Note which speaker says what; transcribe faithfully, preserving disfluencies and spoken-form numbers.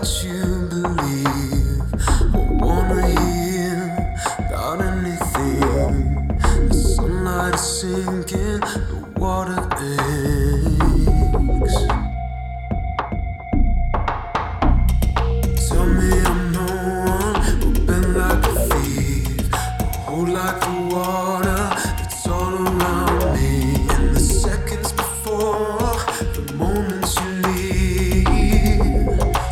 Speaker 1: you believe. I wanna hear about anything. The sunlight is sinking, the water is.